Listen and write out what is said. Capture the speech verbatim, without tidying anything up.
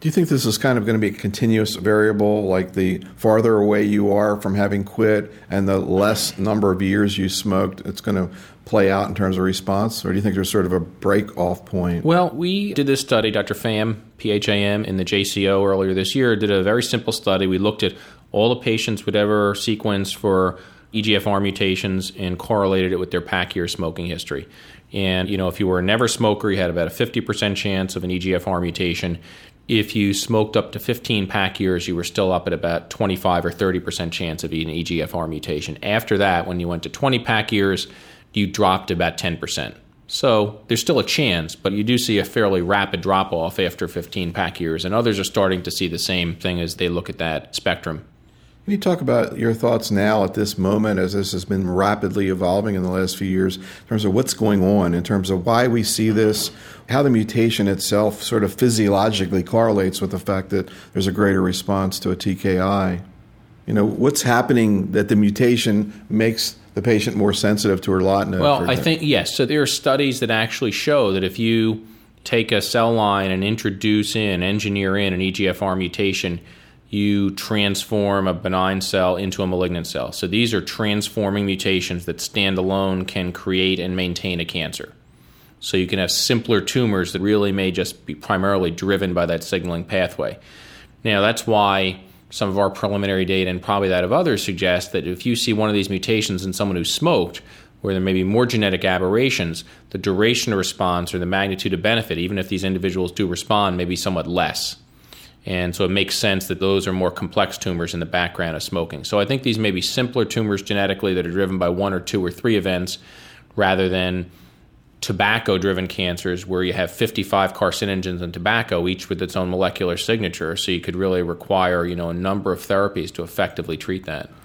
Do you think this is kind of going to be a continuous variable, like the farther away you are from having quit and the less number of years you smoked, it's going to play out in terms of response? Or do you think there's sort of a break-off point? Well, we did this study, Doctor Pham, P H A M, in the J C O earlier this year, did a very simple study. We looked at all the patients with ever sequenced for E G F R mutations and correlated it with their pack year smoking history. And, you know, if you were a never smoker, you had about a fifty percent chance of an E G F R mutation. If you smoked up to fifteen pack years, you were still up at about twenty-five or thirty percent chance of an E G F R mutation. After that, when you went to twenty pack years, you dropped about ten percent. So there's still a chance, but you do see a fairly rapid drop-off after fifteen pack years, and others are starting to see the same thing as they look at that spectrum. Can you talk about your thoughts now at this moment as this has been rapidly evolving in the last few years in terms of what's going on, in terms of why we see this, how the mutation itself sort of physiologically correlates with the fact that there's a greater response to a T K I? You know, what's happening that the mutation makes the patient more sensitive to erlotinib? Well, I think, yes. So there are studies that actually show that if you take a cell line and introduce in, engineer in an E G F R mutation, you transform a benign cell into a malignant cell. So these are transforming mutations that stand alone can create and maintain a cancer. So you can have simpler tumors that really may just be primarily driven by that signaling pathway. Now, that's why some of our preliminary data and probably that of others suggest that if you see one of these mutations in someone who smoked, where there may be more genetic aberrations, the duration of response or the magnitude of benefit, even if these individuals do respond, may be somewhat less. And so it makes sense that those are more complex tumors in the background of smoking. So I think these may be simpler tumors genetically that are driven by one or two or three events rather than tobacco-driven cancers where you have fifty-five carcinogens in tobacco, each with its own molecular signature. So you could really require, you know, a number of therapies to effectively treat that.